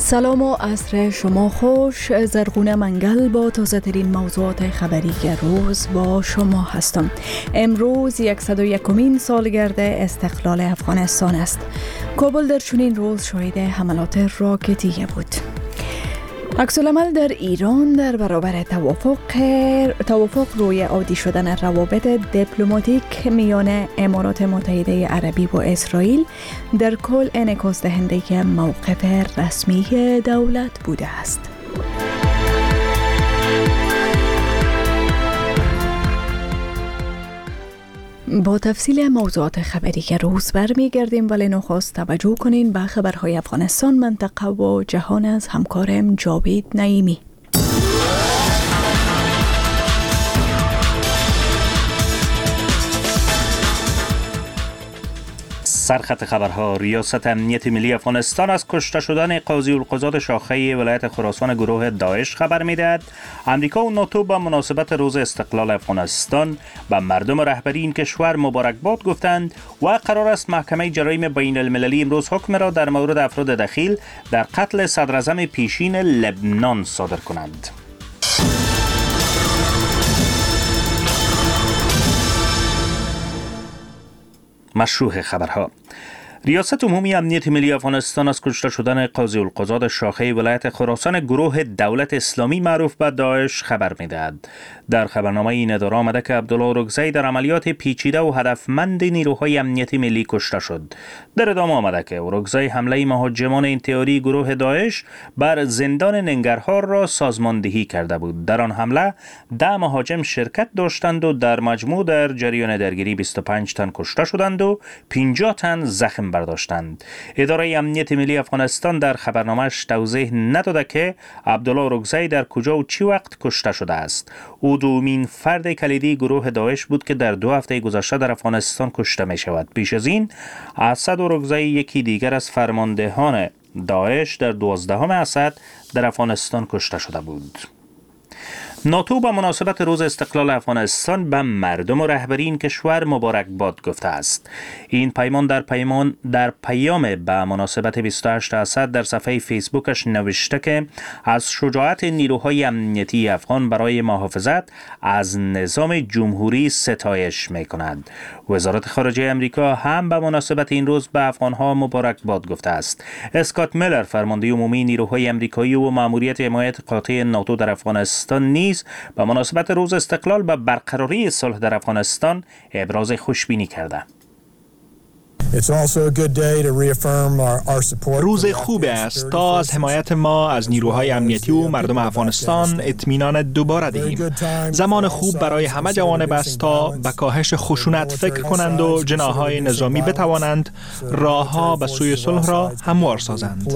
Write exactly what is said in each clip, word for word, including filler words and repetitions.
سلام و عصر شما خوش. زرغونه منگل با تازه ترین موضوعات خبری روز با شما هستم. امروز صد و یکمین سالگرد استقلال افغانستان است. کابل در چنین روز شاهد حملات راکتی بود. عکس‌العمل در ایران در برابر توافق توافق روی عادی شدن روابط دیپلماتیک میان امارات متحده عربی و اسرائیل در کل انعکاس دهنده موقف رسمی دولت بوده است. با تفصیل موضوعات خبری که روز برمیگردیم، ولی نخست توجه کنین به خبرهای افغانستان، منطقه و جهان از همکارم جاوید نعیمی. سرخط خبرها: ریاست امنیت ملی افغانستان از کشته شدن قاضی القضات شاخه ولایت خراسان گروه داعش خبر می‌دهد. امریکا و ناتو به مناسبت روز استقلال افغانستان به مردم رهبری این کشور مبارکباد گفتند و قرار است محکمه جرایم بین المللی امروز حکم را در مورد افراد دخیل در قتل صدراعظم پیشین لبنان صادر کنند. مشروع خبرها: ریاست عمومی امنیت ملی افغانستان از کشته شدن قاضی القضات شاخه ولایت خراسان گروه دولت اسلامی معروف به داعش خبر می‌دهد. در خبرنامه این اداره آمده که عبدالله اورکزی در عملیات پیچیده و هدفمند نیروهای امنیتی ملی کشته شد. در ادامه آمده که اورکزی حمله مهاجمان انتحاری گروه داعش بر زندان ننگرهار را سازماندهی کرده بود. در آن حمله ده مهاجم شرکت داشتند و در مجموع در جریان درگیری بیست و پنج تن کشته شدند و پنجاه تن زخم برداشتند. اداره امنیت ملی افغانستان در خبرنامه‌اش توضیح نداده که عبدالله اورکزی در کجا و چی وقت کشته شده است. او دومین فرد کلیدی گروه داعش بود که در دو هفته گذشته در افغانستان کشته می شود. پیش از این اسد اورکزی یکی دیگر از فرماندهان داعش در دوازدهم اسد در افغانستان کشته شده بود. ناتو به مناسبت روز استقلال افغانستان به مردم و رهبری این کشور مبارکباد گفته است. این پیمان در پیمان در پیام به مناسبت بیست و هشت اسد در صفحه فیسبوکش نوشته که از شجاعت نیروهای امنیتی افغان برای محافظت از نظام جمهوری ستایش می‌کند. وزارت خارجه امریکا هم به مناسبت این روز به افغان‌ها مبارکباد گفته است. اسکات میلر، فرمانده عمومی نیروهای امریکایی و مأموریت حمایت قاطع ناتو در افغانستان نیز به مناسبت روز استقلال به برقراری صلح در افغانستان ابراز خوشبینی کرده. روز خوب است تا از حمایت ما از نیروهای امنیتی و مردم افغانستان اطمینان دوباره دهیم. زمان خوب برای همه جوانب است تا به کاهش خشونت فکر کنند و جناح‌های نظامی بتوانند راه‌ها به سوی صلح را هموار سازند.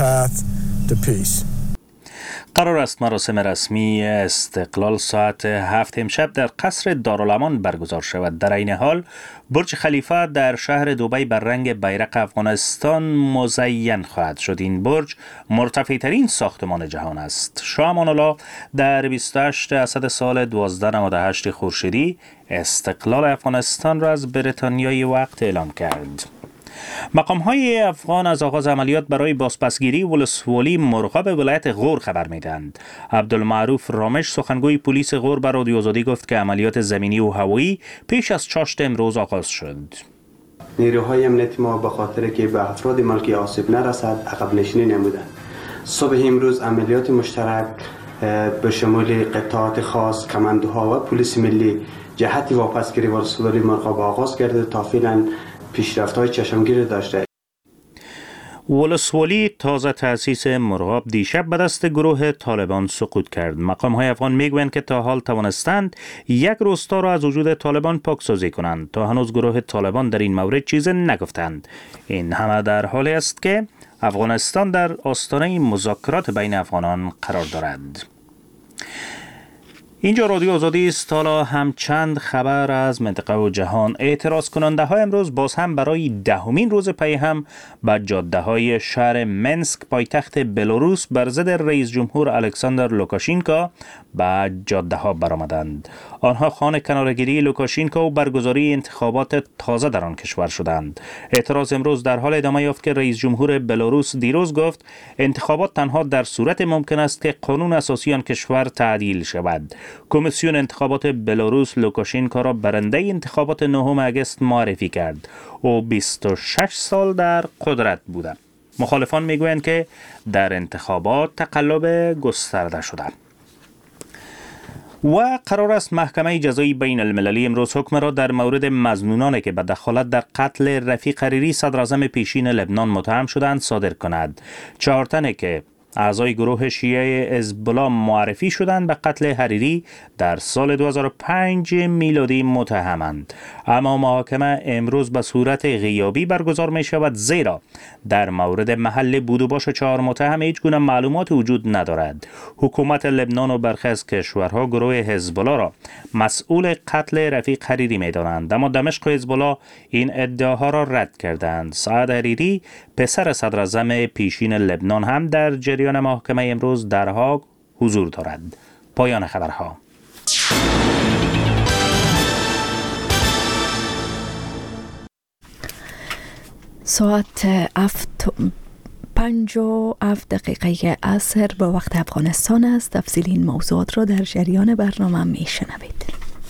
قرار است مراسم رسمی استقلال ساعت هفت امشب در قصر دارالامان برگزار شود. در این حال برج خلیفه در شهر دبی بر رنگ بیرق افغانستان مزین خواهد شد. این برج مرتفع ترین ساختمان جهان است. شاه امان الله در بیست و هشت اسد سال هزار و دویست و نود و هشت خورشیدی استقلال افغانستان را از بریتانیای وقت اعلام کرد. مقام‌های افغان از آغاز عملیات برای بازپسگیری ولسوالی مرغاب ولایت غور خبر می‌دهند. عبدالمعروف رامش، سخنگوی پلیس غور، به رادیو آزادی گفت که عملیات زمینی و هوایی پیش از چاشت امروز آغاز شد. نیروهای امنیتی ما به خاطر که به افراد ملکی آسیب نرسد عقب نشینی نمودند. صبح امروز عملیات مشترک به شمول قطعات خاص، کماندوها و پلیس ملی جهت واپسگیری ولسوالی مرغاب آغاز کرده تا فعلا پیشرفت‌های چشمگیر داشته. ولسوالی تازه تأسیس مرغاب دیشب به دست گروه طالبان سقوط کرد. مقام‌های افغان میگویند که تا حال توانستند یک روستا را از وجود طالبان پاکسازی کنند. تا هنوز گروه طالبان در این مورد چیزی نگفتند. این همه در حالی است که افغانستان در آستانه مذاکرات بین افغانان قرار دارد. اینجا رادیو آزادی است. حالا هم چند خبر از منطقه و جهان. اعتراض کننده ها امروز باز هم برای دهمین روز پی هم به جاده های شهر منسک پایتخت بلاروس بر ضد رئیس جمهور الکساندر لوکاشینکا به جاده ها برآمدند. آنها خواهان کناره‌گیری لوکاشینکا و برگزاری انتخابات تازه در آن کشور شدند. اعتراض امروز در حال ادامه یافت که رئیس جمهور بلاروس دیروز گفت انتخابات تنها در صورت ممکن است که قانون اساسی آن کشور تعدیل شود. کمیسیون انتخابات بلاروس لوکاشینکا را برنده انتخابات نهم آگوست معرفی کرد. او بیست و شش سال در قدرت بوده. مخالفان میگویند که در انتخابات تقلب گسترده شده. و قرار است محکمه جزایی بین المللی امروز حکم را در مورد مظنونانی که به دخالت در قتل رفیق حریری صدر اعظم پیشین لبنان متهم شدند صادر کند. چهار تنه که اعضای گروه شیعه حزب‌الله معرفی شدند به قتل حریری در سال دو هزار و پنج میلادی متهمند، اما محاکمه امروز به صورت غیابی برگزار می شود، زیرا در مورد محل بود و باش چهار متهم هیچ گونه معلومات وجود ندارد. حکومت لبنان و برخی از کشورها گروه حزب‌الله را مسئول قتل رفیق حریری می دانند، اما دمشق و حزب‌الله این ادعاها را رد کردند. سعد حریری پسر صدر اعظم پیشین لبنان هم در جریان محاکمه امروز در هاگ حضور دارد. پایان خبرها. ساعت افت پنج و هفت دقیقه عصر به وقت افغانستان است. تفصیل این موضوعات را در جریان برنامه می شنوید.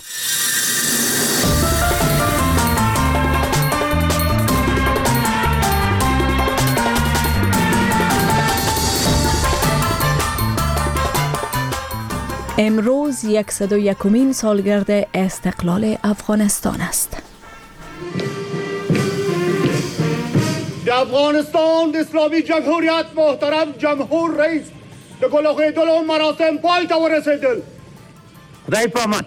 امروز صد و یکمین سالگرد استقلال افغانستان است. افغانستان اسلامی جمهوریت محترم جمهور رئیس به گلوخه دل و مراسم پای تا رسیدل. خدای پامان.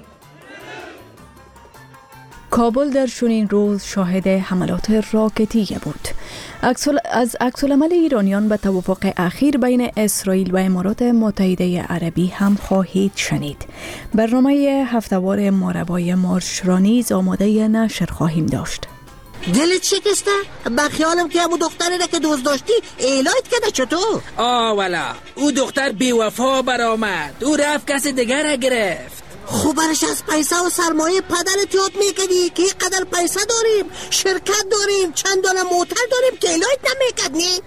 کابل در چنین روز شاهد حملات راکتی بود. از عکس‌العمل ایرانیان به توافق اخیر بین اسرائیل و امارات متحده عربی هم خواهید شنید. برنامه هفته‌وار ماروای مارش را نیز آماده نشر خواهیم داشت. دلت شکسته؟ با خیالم که ابو دختری را که دوست داشتی ایلایت کده چطور؟ آه والا او دختر بیوفا برآمد، او رفت کسی دیگر را گرفت. خوب برش از پیسه و سرمایه پدرت یاد میکنی که قدر پیسه داریم، شرکت داریم، چند دانه موتر داریم که ایلایت نمیکنی؟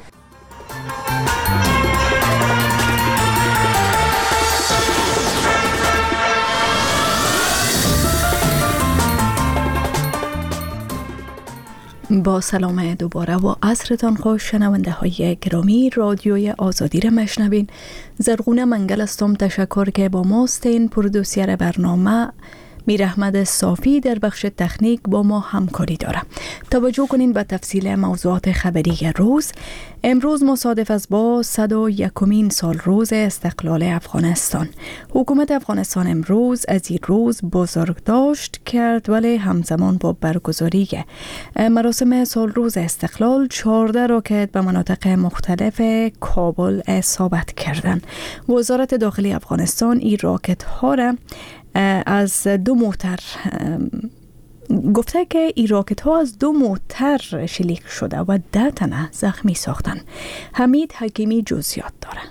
با سلام دوباره و عصرتان خوش شنونده های گرامی رادیوی آزادی را مشنوین. زرغونه منگل هستم. تشکر که با ماست. این پرودوسر برنامه میر احمد صافی در بخش تکنیک با ما همکاری داره. توجه کنین به تفصیل موضوعات خبری روز. امروز مصادف است با صد و یکمین سال روز استقلال افغانستان. حکومت افغانستان امروز از این روز بزرگداشت کرد، ولی همزمان با برگزاری مراسم سال روز استقلال چهارده راکت به مناطق مختلف کابل اصابت کردند. وزارت داخلی افغانستان این راکت ها را از دو موتر گفته که این راکت ها از دو موتر شلیک شده و ده تنه زخمی ساختن. حمید حکیمی جزئیات داره.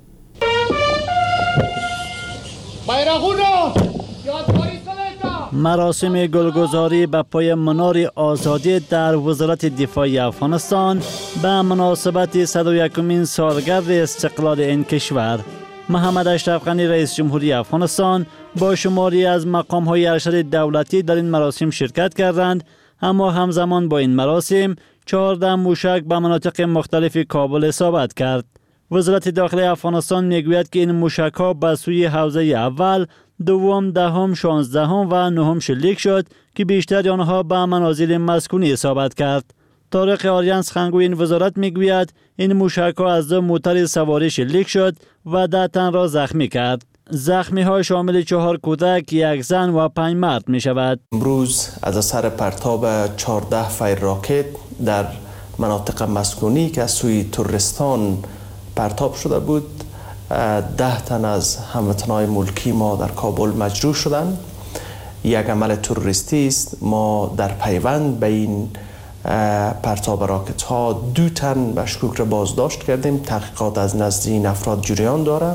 مراسم گلگذاری به پای منار آزادی در وزارت دفاع افغانستان به مناسبت صد و یکمین سالگرد استقلال این کشور. محمد اشرف غنی رئیس جمهوری افغانستان با شماری از مقام‌های ارشد دولتی در این مراسم شرکت کردند، اما همزمان با این مراسم چهارده موشک به مناطق مختلف کابل اصابت کرد. وزارت داخلی افغانستان میگوید که این موشک‌ها به سوی حوزه اول، دوم، دهم، شانزدهم و نهم شلیک شد که بیشتر آنها به منازل مسکونی اصابت کرد. طارق آریانس خنگوی این وزارت میگوید این موشک‌ها از دو موتر سواری شلیک شد و ده تن را زخمی کرد. زخمی ها شامل چهار کودک، یک زن و پنج مرد می شود. امروز از اثر پرتاب چهارده فیر راکت در مناطق مسکونی که از سوی ترکستان پرتاب شده بود ده تن از هموطنان ملکی ما در کابل مجروح شدند. یک عمل تروریستی است. ما در پیوند به این پرتاب راکت ها دو تن مشکوک را بازداشت کردیم. تحقیقات از نزد این افراد جریان داره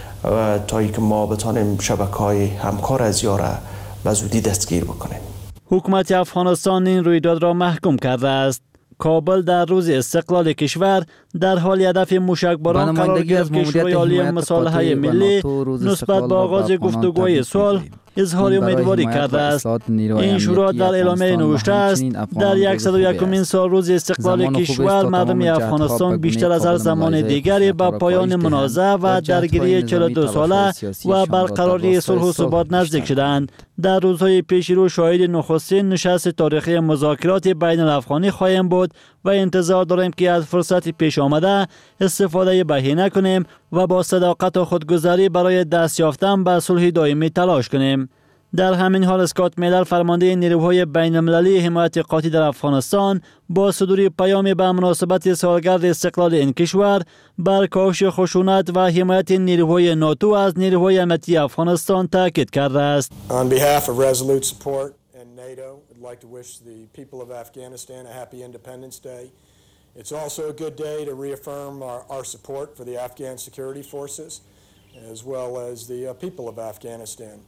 تا اینکه ما بتانیم شبکه‌های همکار از یاره به زودی دستگیر بکنیم. حکومت افغانستان این رویداد را محکوم کرده است. کابل در روز استقلال کشور در حال هدف موشکباران قرار گرفت که شورای عالی مصالحه ملی نسبت به آغاز گفتگوهای صلح اظهار امیدواری کرده است. این شورا در اعلامیه نوشته است در صد و یکمین سال روز استقلال کشور مردم افغانستان بیشتر از هر زمان دیگری به پایان منازعه و درگیری چهل و دو ساله و برقراری صلح و ثبات نزدیک شدند. در روزهای پیش رو شاهد نخستین نشست تاریخی مذاکرات بین الافغانی خواهیم بود و انتظار داریم که از فرصت پیش آمده استفاده بهینه کنیم و با صداقت و خودگذری برای دست یافتن به صلح دائمی تلاش کنیم. در همین حال اسکات میلر فرمانده نیروهای بین المللی حمایت قاطع در افغانستان با صدور پیامی به مناسبت سالگرد استقلال این کشور بر کاهش خشونت و حمایت نیروهای ناتو از نیروهای امنیتی افغانستان تاکید کرده است. On behalf of Resolute Support and NATO, I'd like to wish the people of Afghanistan a happy Independence Day. It's also a good day to reaffirm our, our support for the Afghan security forces as well as the uh, people of Afghanistan.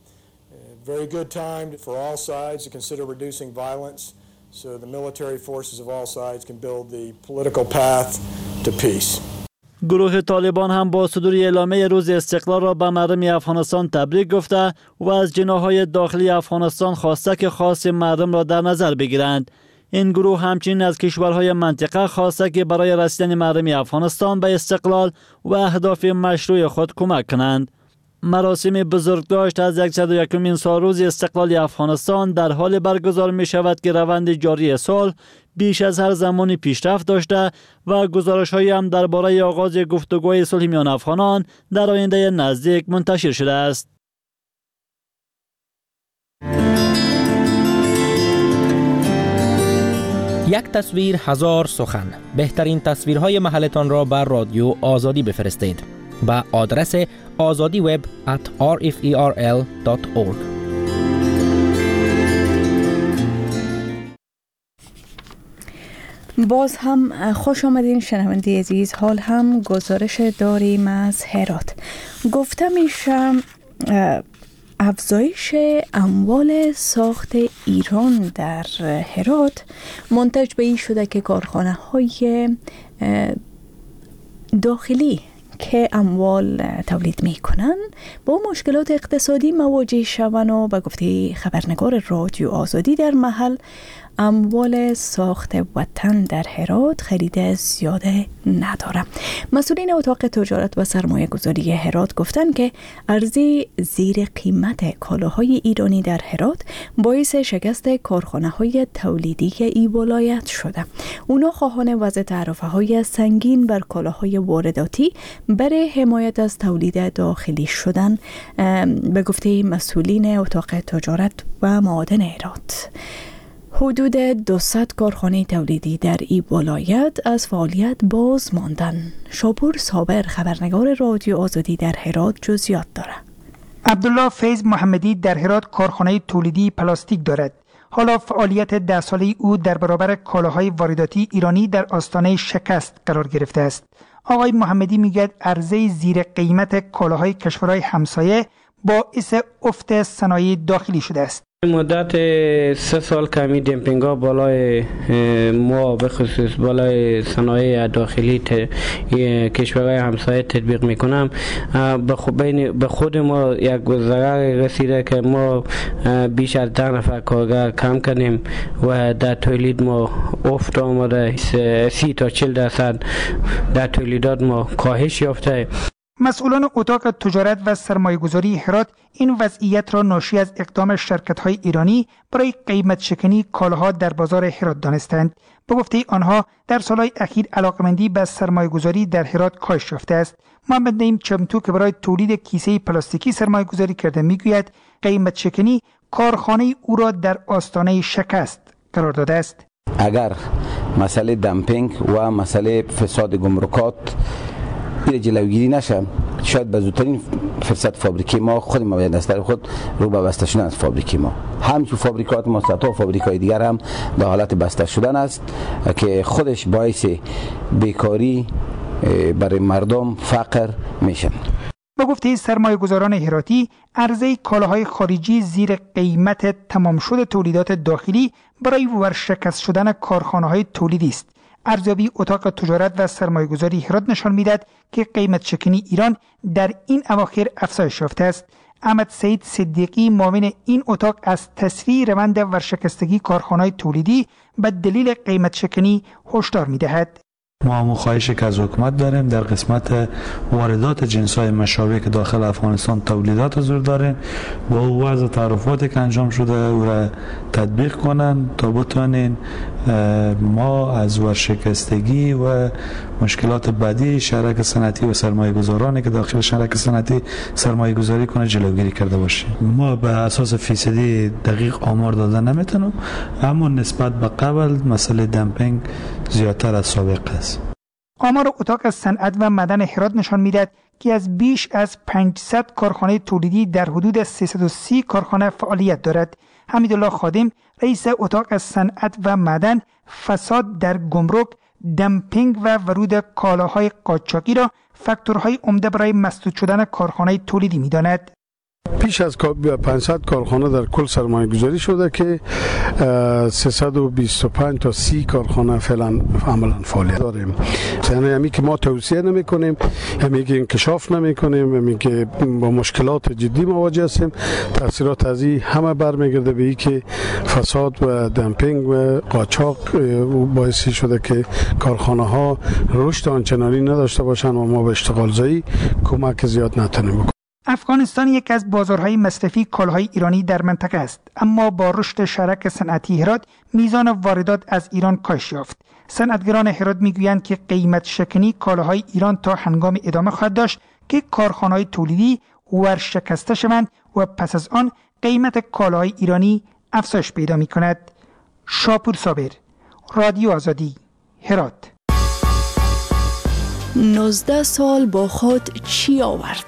A very good time for all sides to consider reducing violence so the military forces of all sides can build the political path to peace. گروه طالبان هم با صدور اعلامیه روز استقلال را به مردم افغانستان تبریک گفته و از جناح‌های داخلی افغانستان خواسته که خواست مردم را در نظر بگیرند. این گروه همچنین از کشورهای منطقه خواسته که برای رسیدن مردم افغانستان به استقلال و اهداف مشروع خود کمک کنند. مراسم بزرگداشت از صد و یکمین سال روز استقلال افغانستان در حال برگزار می شود که روند جاری صلح بیش از هر زمانی پیشرفت داشته و گزارش هایی هم درباره آغاز گفتگوهای صلح میان افغانان در آینده نزدیک منتشر شده است. یک تصویر هزار سخن. بهترین تصویرهای محلتان را بر رادیو آزادی بفرستید با آدرس آزادی وب ات آر اف ای آر ال دات اورگ. باز هم خوش آمدین شنونده عزیز. حال هم گزارش داریم از هرات. گفته میشه افزایش اموال ساخت ایران در هرات منتج به این شده که کارخانه های داخلی که اموال تولید می کنن با مشکلات اقتصادی مواجه شوند و به گفته خبرنگار رادیو آزادی در محل اموال ساخت وطن در هرات خرید زیاده نداره. مسئولین اتاق تجارت و سرمایه گذاری هرات گفتن که عرضه زیر قیمت کالاهای ایرانی در هرات باعث شکست کارخانه های تولیدی ای ولایت شده. اونا خواهان وضع تعرفه های سنگین بر کالاهای وارداتی برای حمایت از تولید داخلی شدن به گفته مسئولین اتاق تجارت و معادن هرات. حدود دویست کارخانه تولیدی در این ولایت از فعالیت باز ماندن. شاپور صابر خبرنگار رادیو آزادی در هرات جزئیات داره. عبدالله فیض محمدی در هرات کارخانه تولیدی پلاستیک دارد. حالا فعالیت ده ساله او در برابر کالاهای وارداتی ایرانی در آستانه شکست قرار گرفته است. آقای محمدی میگوید عرضه زیر قیمت کالاهای کشورهای همسایه باعث افت صنایع داخلی شده است. مدت سه سال کمی دمپینگ ها بالای ما به خصوص بالای صنایع داخلی کشورهای همسایه تطبیق میکنم. به خود ما یک ضرر رسیده که ما بیش از ده نفر کارگر کم کنیم و در تولید ما افت آمده. سی تا چل درصد در تولیدات ما کاهش یافته. مسئولان اتاق تجارت و سرمایه‌گذاری هرات این وضعیت را ناشی از اقدام شرکت‌های ایرانی برای قیمت شکنی کالاها در بازار هرات دانستند. به گفته آنها در سالهای اخیر علاقمندی به سرمایه‌گذاری در هرات کاهش یافته است. محمد نعیم چمتو که برای تولید کیسه پلاستیکی سرمایه‌گذاری کرده میگوید قیمت شکنی کارخانه او را در آستانه شکست قرار داده است. اگر مسئله دمپینگ و مسئله فساد گمرکات این جلوگیری نشه، شاید به زودترین فرصت فابریکه ما خود ما باید از خود رو به بسته شدن از فابریکه ما. همچون فابریکات ما و فابریکای دیگر هم در حالت بسته شدن است که خودش باعث بیکاری برای مردم، فقر میشن. به گفته سرمایه گذاران هراتی، عرضه کالاهای خارجی زیر قیمت تمام شده تولیدات داخلی برای ورشکست شدن کارخانه‌های تولیدی است. ارزیابی اتاق تجارت و سرمایه گذاری هرات نشان می‌دهد که قیمت شکنی ایران در این اواخر افزایش یافته است. احمد سعید صدیقی معاون این اتاق از تسریع روند ورشکستگی کارخانه‌های تولیدی به دلیل قیمت شکنی هشدار می‌دهد. ما هم خواهشی که از حکومت داریم در قسمت واردات جنس‌های مشابه که داخل افغانستان تولیدات حضور داره، با وضع تعرفاتی که انجام شده او را تطبیق کنن تا بتوانین ما از ورشکستگی و مشکلات بعدی شرکت صنعتی و سرمایه گذارانی که داخل شرکت صنعتی سرمایه گذاری کنه جلوگیری کرده باشیم. ما به اساس فیصدی دقیق آمار دادن نمیتونم، اما نسبت به قبل مسئله دمپینگ زیادتر از سابق است. آمار اتاق صنعت و معدن هرات نشان می‌دهد که از بیش از پانصد کارخانه تولیدی در حدود سیصد و سی کارخانه فعالیت دارد. حمیدالله خادم، رئیس اتاق صنعت و معدن، فساد در گمرک، دمپینگ و ورود کالاهای قاچاقی را فاکتورهای عمده برای مسدود شدن کارخانه تولیدی می‌داند. پیش از پانصد کارخانه در کل سرمایه گذاری شده که سیصد و بیست و پنج تا سی کارخانه فعلا عملا فعالیت داریم. یعنی همی که ما توصیه نمی کنیم، همی که انکشاف نمی کنیم، همی که با مشکلات جدی مواجه هستیم. تاثیرات از این همه برمیگرده به این که فساد و دمپینگ و قاچاق باعث شده که کارخانه ها رشد آنچنانی نداشته باشند و ما به اشتغال زایی کمک زیاد نتونیم بکنیم. افغانستان یک از بازارهای مصرفی کالاهای ایرانی در منطقه است، اما با رشد شرک صنعتی هرات میزان واردات از ایران کاهش یافت. صنعتگران هرات میگویند که قیمت شکنی کالاهای ایران تا هنگام ادامه خواهد داشت که کارخانه‌های تولیدی ورشکسته شوند و پس از آن قیمت کالاهای ایرانی افزایش پیدا می‌کند. شاپور صابر، رادیو آزادی، هرات. نوزده سال با خود چی آورد؟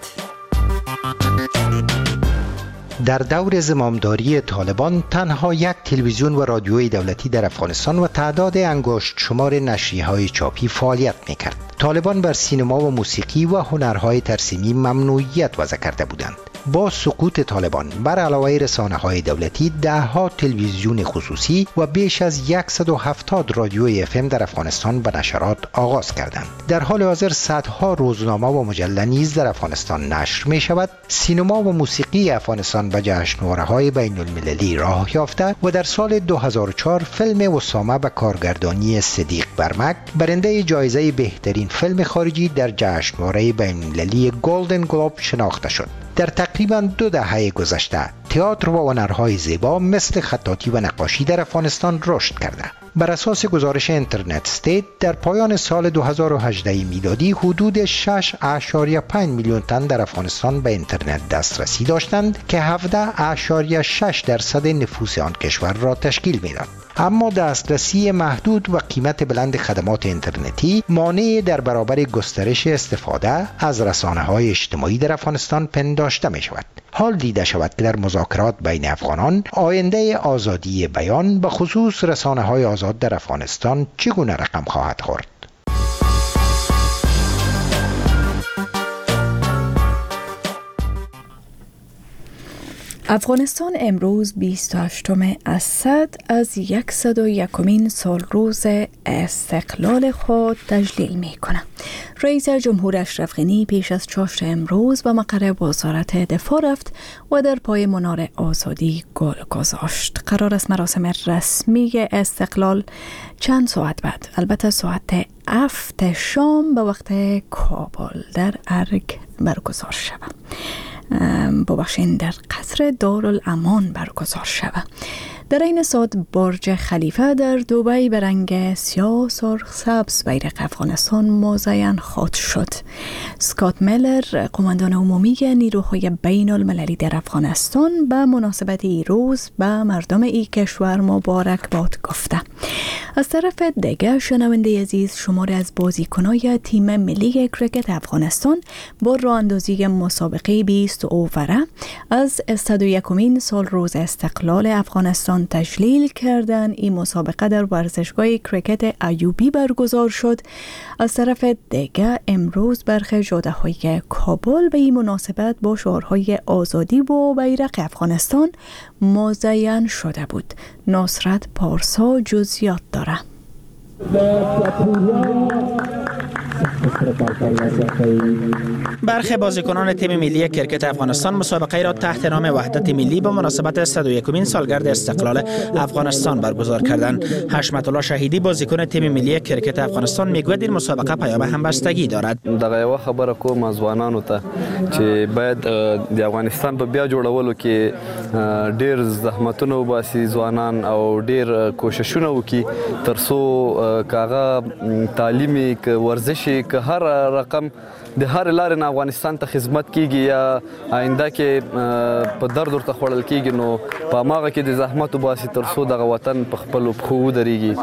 در دور زمامداری طالبان تنها یک تلویزیون و رادیوی دولتی در افغانستان و تعداد انگشت شمار نشریه‌های چاپی فعالیت می‌کرد. طالبان بر سینما و موسیقی و هنرهای ترسیمی ممنوعیت وضع کرده بودند. با سقوط طالبان بر علاوه رسانه‌های دولتی ده‌ها تلویزیون خصوصی و بیش از صد و هفتاد رادیوی اف ام در افغانستان به نشرات آغاز کردند. در حال حاضر صدها روزنامه و مجله نیز در افغانستان نشر می شود. سینما و موسیقی افغانستان به جشنواره‌های بین المللی راه یافته و در سال دو هزار و چهار فیلم اسامه به کارگردانی صدیق برمک برنده جایزه بهترین فیلم خارجی در جشنواره بین المللی گلدن گلوب شناخته شد. در تقریباً دو دهه گذشته تئاتر و هنرهای زیبا مثل خطاطی و نقاشی در افغانستان رشد کرده. بر اساس گزارش اینترنت استیت در پایان سال دو هزار و هجده میلادی حدود شش اشاریه پنج میلیون تن در افغانستان به اینترنت دسترسی داشتند که هفده اشاریه شش درصد نفوس آن کشور را تشکیل میداد. اما دسترسی محدود و قیمت بلند خدمات اینترنتی مانع در برابر گسترش استفاده از رسانه‌های اجتماعی در افغانستان پنداشته می شود. حال دیده شود که در مذاکرات بین افغانان آینده آزادی بیان به خصوص رسانه‌های آزاد در افغانستان چگونه رقم خواهد خورد. افغانستان امروز بیست و هشتم اسد از صد و یکمین سال روز استقلال خود تجلیل می کند. رئیس جمهور اشرف غنی پیش از چاشت امروز به مقر وزارت دفاع رفت و در پای منار آزادی گل گذاشت. قرار است مراسم رسمی استقلال چند ساعت بعد، البته ساعت هفت شام به وقت کابل در ارگ برگزار شود. ببخشید در قصر دارالامان برگزار شود. در این ساعت برج خلیفه در دبی به رنگ سیاه سرخ سبز بیرق افغانستان مزین خواهد شد. اسکات میلر قماندان عمومی نیروهای بین المللی در افغانستان به مناسبت این روز به مردم این کشور مبارک باد گفته. از طرف دیگر شنونده عزیز، شماری از بازیکنان تیم ملی کرکت افغانستان با راه اندازی مسابقه بیست اووره از صد و یکمین سال روز استقلال افغانستان تجلیل کردند. این مسابقه در ورزشگاه کرکت ایوبی برگزار شد. از طرف دیگر امروز برخی جاده‌های کابل به این مناسبت با شعارهای آزادی و بیرق افغانستان مزین شده بود. نصرت پارسا جزئیات داره. برخی بازیکنان تیم ملی کرکت افغانستان مسابقه را تحت نام وحدت ملی با مناسبت صد و یکمین سالگرد استقلال افغانستان برگزار کردند. حشمت الله شهیدی بازیکن تیم ملی کرکت افغانستان میگوید این مسابقه پیام همبستگی دارد. دغه یو خبره کوم ځوانانو ته چې باید د افغانستان په بیا جوړولو کې ډیر زحمتونه وباسي ځوانان او ډیر کوششونه وکړي ترڅو کاغه تعلیمي ک ورزشي ک هر رقم د هر لارې نه افغانستان ته خدمت کیږي یا آینده کې په درد ورته خوړل کیږي نو په ماغه کې د زحمت وباسي ترڅو دغه وطن په خپل خو دريږي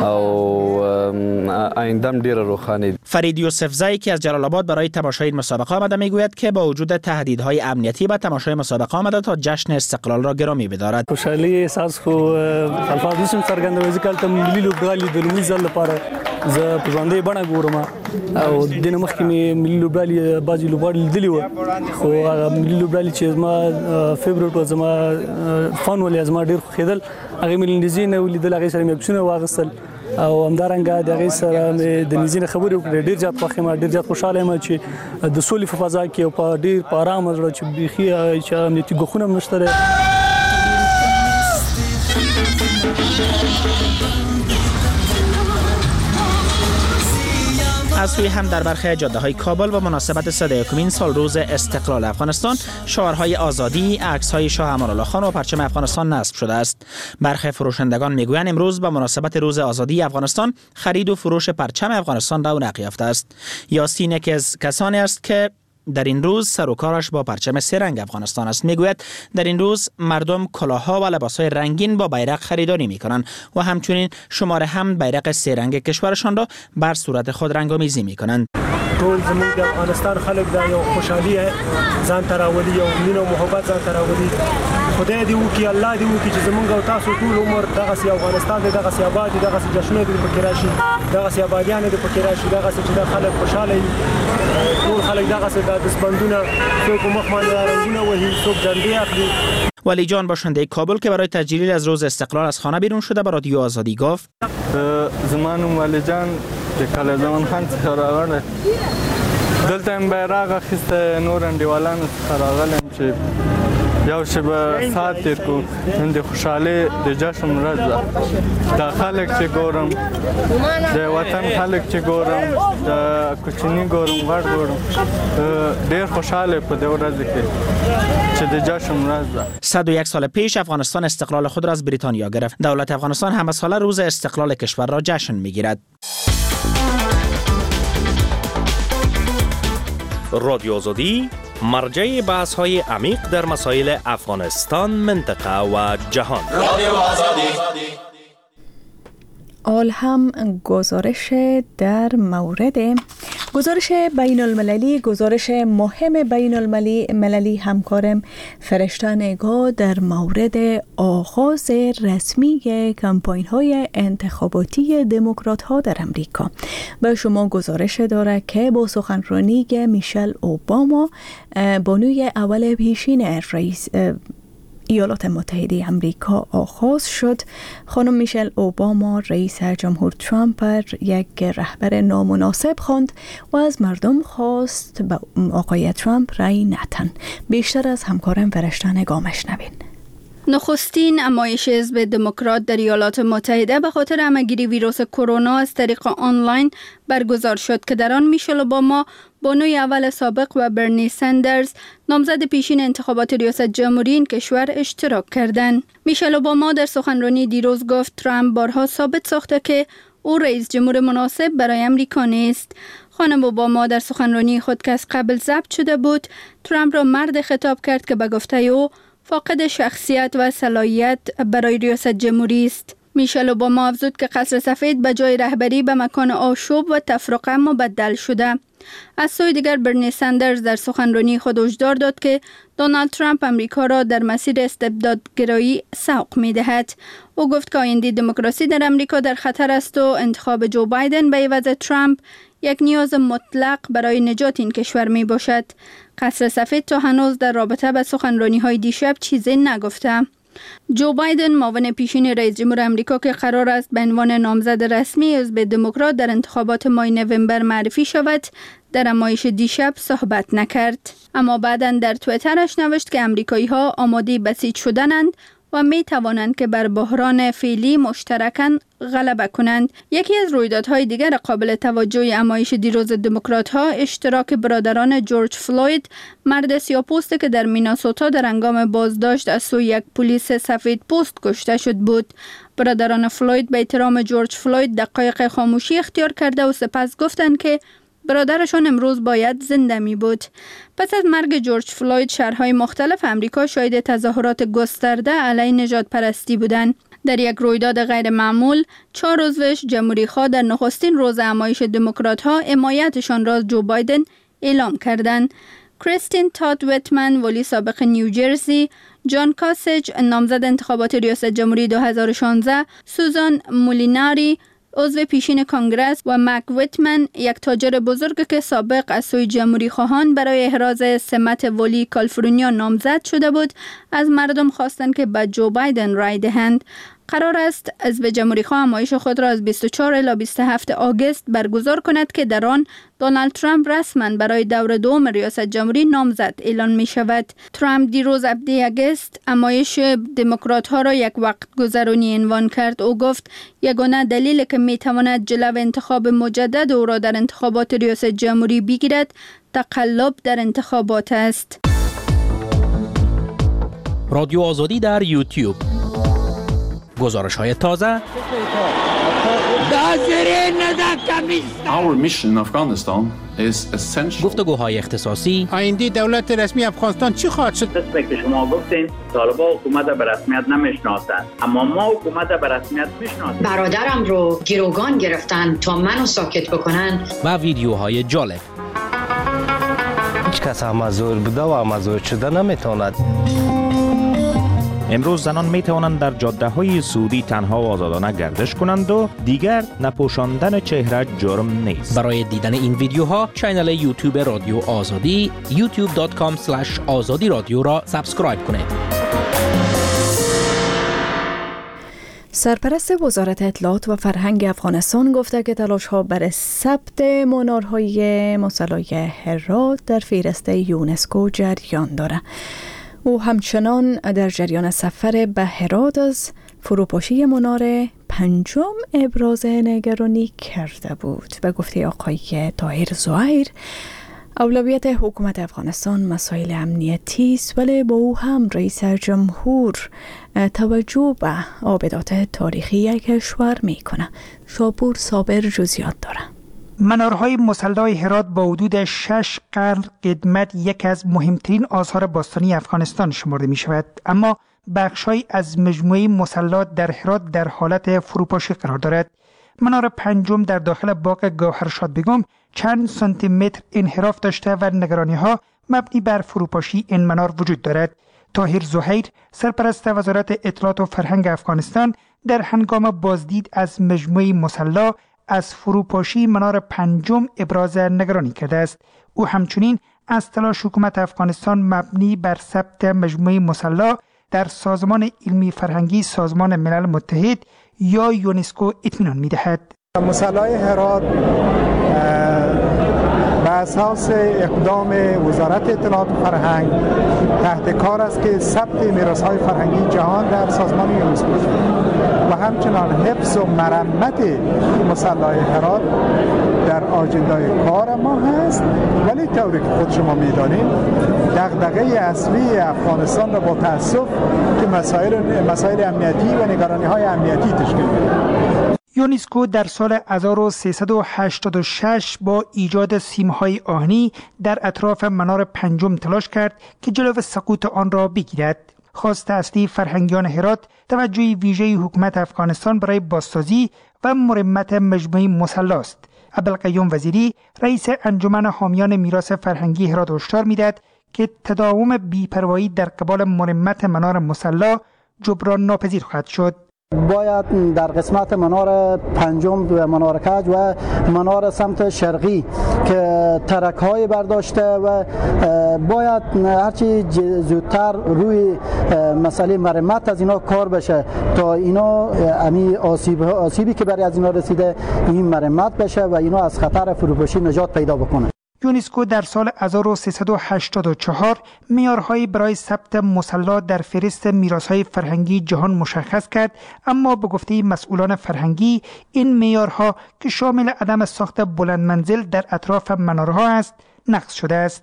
او آینده ډیر روښانه. فرید یوسف زایی که از جلال آباد برای تماشای این مسابقه آمده میگوید که با وجود تهدیدهای امنیتی به تماشای مسابقه آمده تا جشن استقلال را گرامی بدارد. خوشحالی احساس خو الفاظ نشم څرګندوي ځکه ته ملي لوبغالي د لومړي ځل لپاره زه په ژوندۍ بڼه ګورم او د دې مخکې مې ملي لوبغالي بعضې لوبغاړي لیدلي وو خو هغه ملي لوبغالي چې زما فیورټ و زما فن ولې زما ډېر خوښېدل هغې مې له نږدې نه ولیدل هغې سره مې عکسونه واخیستل او همدارنګه د هغې سره مې د نږدې نه خبرې وکړې. ډېر زیات خوښ یم ډېر زیات خوشحاله یم چې د سولې په فضا کې او په ډېر په ارامه زړه چې بیخي چې امنیتي ګواښونه هم نشته دی. از سوی هم در برخی جاده‌های کابل با مناسبت صد و یکمین سال روز استقلال افغانستان شعارهای آزادی، عکس‌های شاه امان‌الله خان و پرچم افغانستان نصب شده است. برخی فروشندگان میگویند امروز با مناسبت روز آزادی افغانستان خرید و فروش پرچم افغانستان رونق یافته است. یاسین یکی از کسانی است که در این روز سر و کارش با پرچم سه رنگ افغانستان است. میگوید در این روز مردم کلاه‌ها و لباس‌های رنگین با بیرق خریداری می‌کنند و همچنین شماره هم بیرق سه رنگ کشورشان را بر صورت خود رنگ‌آمیزی می‌کنند. ټول زموږ د افغانستان خلک دا یو خوشحالي ځان ته راولي او مینه او محبت ځان ته راولي. خدای دې وکړي الله دې وکړي چې زموږ او تاسو ټول عمر دغسې افغانستان دې دغسې اباد دي دغسې جشنونه دې پکې راشي دغسې ابادیان دې پکې راشي دغسې چې دا خلک خوشحاله وي ټول خلک دغسې د دستبندونه څوک مخ باندې رنګونه وهي څوک جنډې اخلي. ولی جان باشنده کابل که برای تجلیل از روز استقلال از خانه بیرون شده به رادیو آزادی گفت زمان ولی جان چې کله زمان خان څخه راغله دلته هم بیرغ اخیسته نور انډیوالانو څخه راغلم چې یو شبه ساعت تیر کو نن د خوشحالۍ د جشن ورځ ده. د خلک چې ګورم د وطن خلک چې ګورم د کوچني ګورم غټ ګورم ډېر خوشحاله په دې ورځ کې چې د جشن ورځ ده. صد و یک سال پیش افغانستان استقلال خود را از بریتانیا گرفت. دولت افغانستان همه ساله روز استقلال کشور را جشن میگیرد. رادیو آزادی مرجع بحث های عمیق در مسائل افغانستان، منطقه و جهان. رادیو آزادی. آل هم گزارش در مورد گزارش بین المللی گزارش مهم بین المللی همکارم فرشته نگاه در مورد آغاز رسمی کمپاین های انتخاباتی دموکرات ها در امریکا به شما گزارش داره که با سخنرانی میشل اوباما بانوی اول پیشین رئیس ایالات متحده امریکا آغاز شد. خانم میشل اوباما رئیس جمهور ترامپ یک رهبر نامناسب خواند و از مردم خواست به آقای ترامپ رأی ندهند. بیشتر از همکارم فرشته نگاه مشنوین. نخستین نمایش حزب دموکرات در ایالات متحده به خاطر همه‌گیری ویروس کرونا از طریق آنلاین برگزار شد که در آن میشل اوباما بانوی اول سابق و برنی سندرز نامزد پیشین انتخابات ریاست جمهوری این کشور اشتراک کردند. میشل اوباما در سخنرانی دیروز گفت ترامپ بارها ثابت ساخته که او رئیس جمهور مناسب برای امریکا نیست. خانم اوباما در سخنرانی خود که از قبل ضبط شده بود ترامپ را مرد خطاب کرد که به گفته او فاقد شخصیت و صلاحیت برای ریاست جمهوری است. میشل اوباما افزود که قصر سفید به جای رهبری به مکان آشوب و تفرقه مبدل شده. از سوی دیگر برنی سندرز در سخنرانی خود هشدار داد که دونالد ترامپ امریکا را در مسیر استبدادگرایی سوق می دهد. او گفت که آینده دموکراسی در امریکا در خطر است و انتخاب جو بایدن به عوض ترامپ یک نیاز مطلق برای نجات این کشور می باشد. قصر سفید تا هنوز در رابطه با سخنرانی های دیشب چیزی نگفته. جو بایدن معاون پیشین رئیس جمهور امریکا که قرار است به عنوان نامزد رسمی حزب دموکرات در انتخابات ماه نوامبر معرفی شود، در نمایش دیشب صحبت نکرد. اما بعداً در توییترش نوشت که امریکایی ها آماده بسیج شدنند و می توانند که بر بحران فعلی مشترکاً غلبه کنند. یکی از رویدادهای دیگر قابل توجه نمایش دیروز دموکرات ها اشتراک برادران جورج فلوید، مرد سیاه‌پوستی که در میناسوتا در هنگام بازداشت از سوی یک پلیس سفید پوست کشته شد بود. برادران فلوید به احترام جورج فلوید دقایق خاموشی اختیار کرده و سپس گفتند که برادرشان امروز باید زنده می بود. پس از مرگ جورج فلوید شهرهای مختلف امریکا شاهد تظاهرات گسترده علیه نژاد پرستی بودند. در یک رویداد غیر معمول، چهار عضوش جمهوری‌خواه در نخستین روز نمایش دموکرات‌ها حمایتشان را از جو بایدن اعلام کردند. کریستین تاد ویتمن، ولی سابق نیوجرسی، جان کاسیج، نامزد انتخابات ریاست جمهوری دو هزار و شانزده، سوزان مولیناری، عضو پیشین کانگرس و مک ویتمن، یک تاجر بزرگ که سابق از سوی جمهوری خواهان برای احراز سمت ولی کالیفرنیا نامزد شده بود، از مردم خواستند که به جو بایدن رای دهند. قرار است حزب جمهوری خواه نمایش خود را از بیست و چهار الی بیست و هفت آگوست برگزار کند که در آن دونالد ترامپ رسما برای دور دوم ریاست جمهوری نامزد اعلان می شود. ترامپ دیروز هفده آگوست نمایش دموکرات ها را یک وقت گذرانی عنوان کرد. او گفت یگانه دلیل که می تواند جلو انتخاب مجدد او را در انتخابات ریاست جمهوری بگیرد تقلب در انتخابات است. رادیو آزادی در یوتیوب، گزارش های تازه، گفتگوهای اختصاصی، آینده دولت رسمی افغانستان چی خواهد شد؟ قسمی که شما گفتین طالبان حکومت به رسمیت نمیشناسند، اما ما حکومت به رسمیت میشناسیم. برادرم رو گروگان گرفتن تا منو ساکت بکنن. و ویدیوهای جالب. هیچ کس امازور بوده و امازور شده نمیتواند. امروز زنان می توانند در جاده های سعودی تنها و آزادانه گردش کنند و دیگر نپوشاندن چهره جرم نیست. برای دیدن این ویدیوها کانال یوتیوب رادیو آزادی یوتیوب دات کام اسلش آزادی رادیو را سابسکرایب کنید. سرپرست وزارت اطلاعات و فرهنگ افغانستان گفته که تلاش‌ها برای ثبت منارهای مصلی هرات در فهرست یونسکو جریان دارد. او همچنان در جریان سفر به هرات از فروپاشی منار پنجم ابراز نگرانی کرده بود. به گفته آقای طاهر زهیر، اولویت حکومت افغانستان مسائل امنیتی است، ولی با او هم رئیس جمهور توجه به آبدات تاریخی کشور میکنه. شاپور صابر جزئیات داره. منارهای مصلی هرات با حدود شش قرن قدمت یک از مهمترین آثار باستانی افغانستان شمرده می شود، اما بخش‌های از مجموعه مصلی در هرات در حالت فروپاشی قرار دارد. منار پنجم در داخل باغ گوهرشاد بیگم چند سانتی متر انحراف داشته و نگرانی‌ها مبنی بر فروپاشی این منار وجود دارد. طاهر زهیر، سرپرست وزارت اطلاعات و فرهنگ افغانستان، در هنگام بازدید از مجموعه مصلی از فروپاشی منار پنجم ابراز نگرانی کرده است. او همچنین از تلاش حکومت افغانستان مبنی بر ثبت مجموعه مصلی در سازمان علمی فرهنگی سازمان ملل متحد یا یونسکو اطمینان می‌دهد. مصلی هرات به اساس اقدام وزارت اطلاعات و فرهنگ تحت کار است که ثبت میراث‌های فرهنگی جهان در سازمان یونسکو و همچنان حفظ و مرمت مصلی هرات در آجندای کار ما هست. ولی طوری که خود شما می‌دانید دغدغه اصلی افغانستان را با تأسف که مسائل مسائل امنیتی و نگرانی‌های امنیتی تشکیل می‌دهد. یونسکو در سال هزار و سیصد و هشتاد و شش با ایجاد سیم‌های آهنی در اطراف منار پنجم تلاش کرد که جلو سقوط آن را بگیرد. خواست اصلی فرهنگیان هرات توجه ویژه حکومت افغانستان برای بازسازی و مرمت مجموعه مصلی است. عبدالقیوم وزیری رئیس انجمن حامیان میراث فرهنگی هرات هشدار می‌دهد که تداوم بی‌پروایی در قبال مرمت منار مصلی جبران ناپذیر خواهد شد. باید در قسمت منار پنجم و منار کج و منار سمت شرقی که ترک های برداشته و باید هرچی زودتر روی مسئله مرمت از اینا کار بشه تا اینا امی آسیب آسیبی که برای از اینا رسیده این مرمت بشه و اینا از خطر فروپاشی نجات پیدا بکنه. یونسکو در سال هزار و سیصد و هشتاد و چهار معیارهایی برای ثبت مصلی در فهرست میراث‌های فرهنگی جهان مشخص کرد، اما به گفته مسئولان فرهنگی این معیارها که شامل عدم ساخت بلند منزل در اطراف منارها است نقض شده است.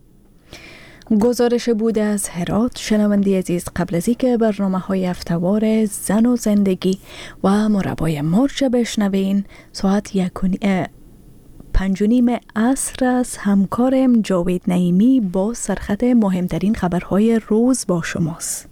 گزارش بوده از هرات. شنونده عزیز، قبل از اینکه برنامه‌های هفته‌وار زن و زندگی و مربای مرج بشنوین، ساعت یکونی پنج و نیم عصر از همکارم جاوید نعیمی با سرخط مهمترین خبرهای روز با شماست.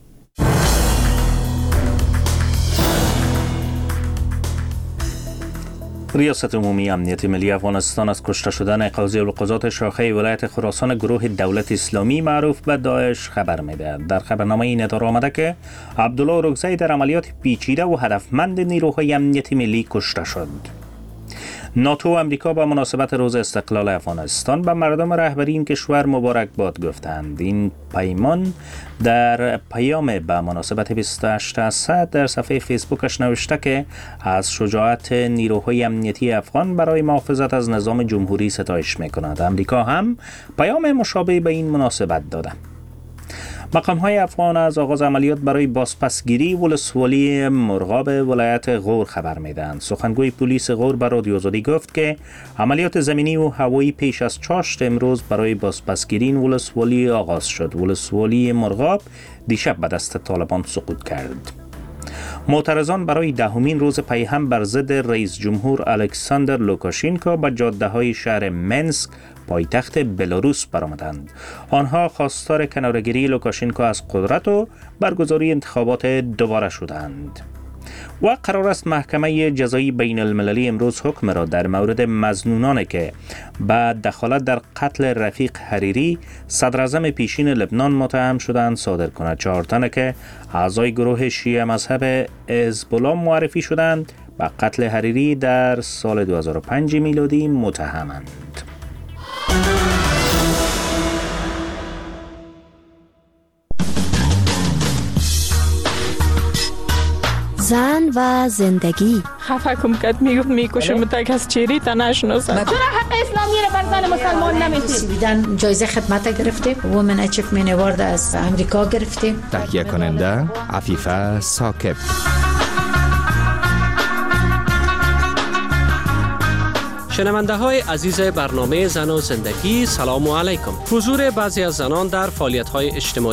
ریاست عمومی امنیت ملی افغانستان از کشته شدن قاضی القضات شاخه ولایت خراسان گروه دولت اسلامی معروف به داعش خبر می‌دهد. در خبرنامه این اداره آمده که عبدالله رکزی در عملیات پیچیده و هدفمند نیروهای امنیت ملی کشته شد. ناتو و امریکا با مناسبت روز استقلال افغانستان به مردم رهبری این کشور مبارکباد گفتند. این پیمان در پیام به مناسبت بیست و هشت صد در صفحه فیسبوکش نوشته که از شجاعت نیروهای امنیتی افغان برای محافظت از نظام جمهوری ستایش می‌کند. امریکا هم پیام مشابه به این مناسبت داده. مقام‌های افغان از آغاز عملیات برای بازپسگیری ولسوالی مرغاب ولایت غور خبر می‌دهند. سخنگوی پلیس غور به رادیو آزادی گفت که عملیات زمینی و هوایی پیش از چاشت امروز برای بازپسگیری این ولسوالی آغاز شد. ولسوالی مرغاب دیشب به دست طالبان سقوط کرد. معترضان برای دهمین روز پیهم بر ضد رئیس جمهور الکساندر لوکاشینکو به جاده‌های شهر منسک پایتخت بلاروس برآمدند. آنها خواستار کناره‌گیری لوکاشینکو از قدرت و برگزاری انتخابات دوباره شدند. و قرار است محکمه جزایی بین المللی امروز حکم را در مورد مظنونانی که با دخالت در قتل رفیق حریری صدر اعظم پیشین لبنان متهم شدند صادر کند. چهار تن که اعضای گروه شیعه مذهب حزب الله معرفی شدند به قتل حریری در سال دو هزار و پنج میلادی متهمند. زن و زندگی. خفه کم کد میگفت میکشم تک از چیری تا نشناسم. چرا حق اسلامی رو بر زن مسلمان نمیتید؟ بیدن جایزه خدمت گرفتیم. وومن اچیومنت اوارد از امریکا گرفتیم. تهیه کننده عفیفه ثاقب. شنونده های عزیز برنامه زن و زندگی، سلام علیکم. حضور بعضی از زنان در فعالیت های اجتماعی